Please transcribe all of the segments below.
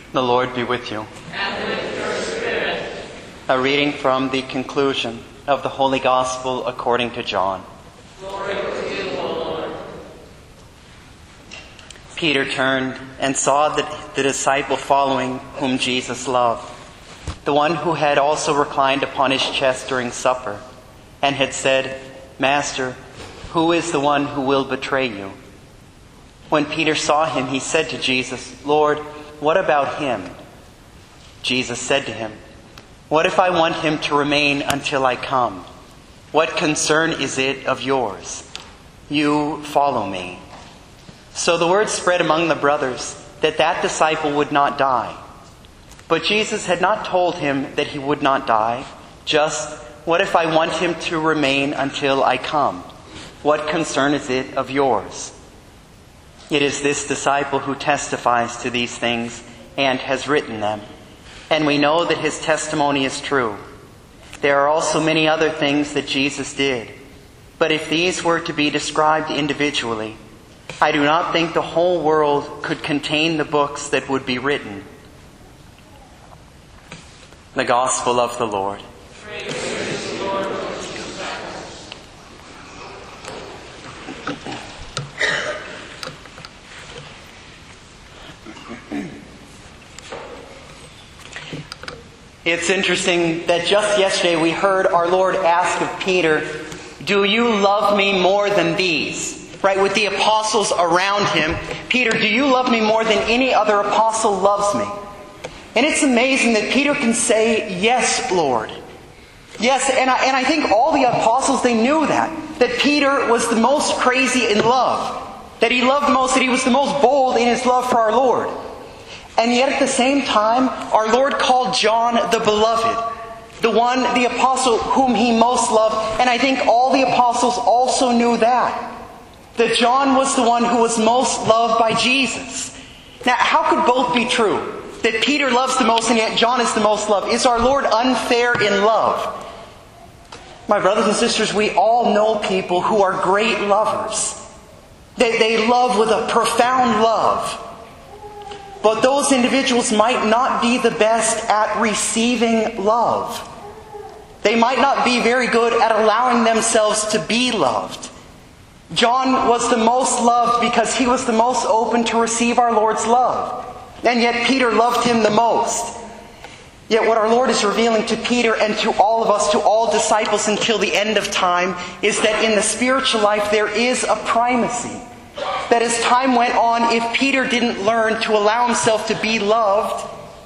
The Lord be with you. And with your spirit. A reading from the conclusion of the Holy Gospel according to John. Glory to you, O Lord. Peter turned and saw the disciple following whom Jesus loved, the one who had also reclined upon his chest during supper, and had said, "Master, who is the one who will betray you?" When Peter saw him, he said to Jesus, "Lord, what about him?" Jesus said to him, "What if I want him to remain until I come? What concern is it of yours? You follow me." So the word spread among the brothers that disciple would not die. But Jesus had not told him that he would not die, just, "What if I want him to remain until I come? What concern is it of yours?" It is this disciple who testifies to these things and has written them. And we know that his testimony is true. There are also many other things that Jesus did. But if these were to be described individually, I do not think the whole world could contain the books that would be written. The Gospel of the Lord. Praise to the Lord. It's interesting that just yesterday we heard our Lord ask of Peter, "Do you love me more than these?" Right, with the apostles around him. "Peter, do you love me more than any other apostle loves me?" And it's amazing that Peter can say, "Yes, Lord." Yes, and I think all the apostles, they knew that Peter was the most crazy in love, that he loved most, that he was the most bold in his love for our Lord. And yet at the same time, our Lord called John the beloved, the apostle whom he most loved. And I think all the apostles also knew that John was the one who was most loved by Jesus. Now, how could both be true? That Peter loves the most and yet John is the most loved? Is our Lord unfair in love? My brothers and sisters, we all know people who are great lovers. They love with a profound love. But those individuals might not be the best at receiving love. They might not be very good at allowing themselves to be loved. John was the most loved because he was the most open to receive our Lord's love. And yet Peter loved him the most. Yet what our Lord is revealing to Peter and to all of us, to all disciples until the end of time, is that in the spiritual life there is a primacy. That as time went on, if Peter didn't learn to allow himself to be loved,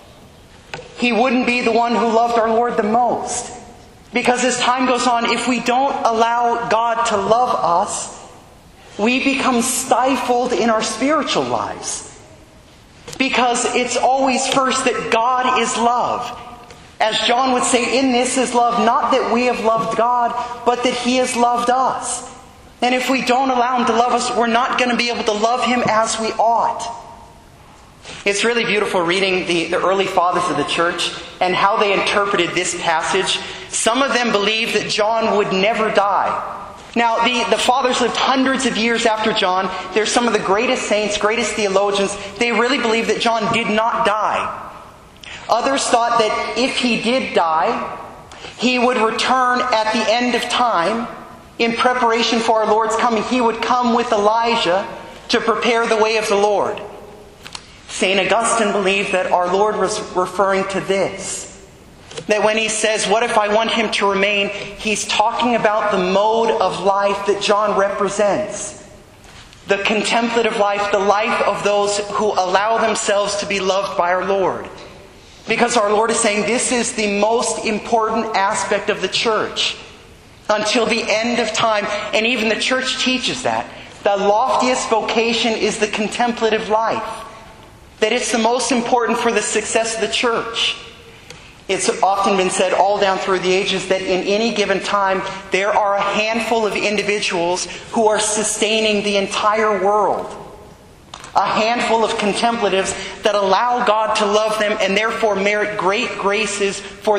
he wouldn't be the one who loved our Lord the most. Because as time goes on, if we don't allow God to love us, we become stifled in our spiritual lives. Because it's always first that God is love. As John would say, "In this is love, not that we have loved God, but that He has loved us." And if we don't allow Him to love us, we're not going to be able to love Him as we ought. It's really beautiful reading the early fathers of the church and how they interpreted this passage. Some of them believed that John would never die. Now, the fathers lived hundreds of years after John. They're some of the greatest saints, greatest theologians. They really believed that John did not die. Others thought that if he did die, he would return at the end of time in preparation for our Lord's coming. He would come with Elijah to prepare the way of the Lord. St. Augustine believed that our Lord was referring to this. That when he says, "What if I want him to remain?" he's talking about the mode of life that John represents. The contemplative life, the life of those who allow themselves to be loved by our Lord. Because our Lord is saying this is the most important aspect of the church. Until the end of time, and even the church teaches that. The loftiest vocation is the contemplative life. That it's the most important for the success of the church. It's often been said all down through the ages that in any given time, there are a handful of individuals who are sustaining the entire world. A handful of contemplatives that allow God to love them and therefore merit great graces for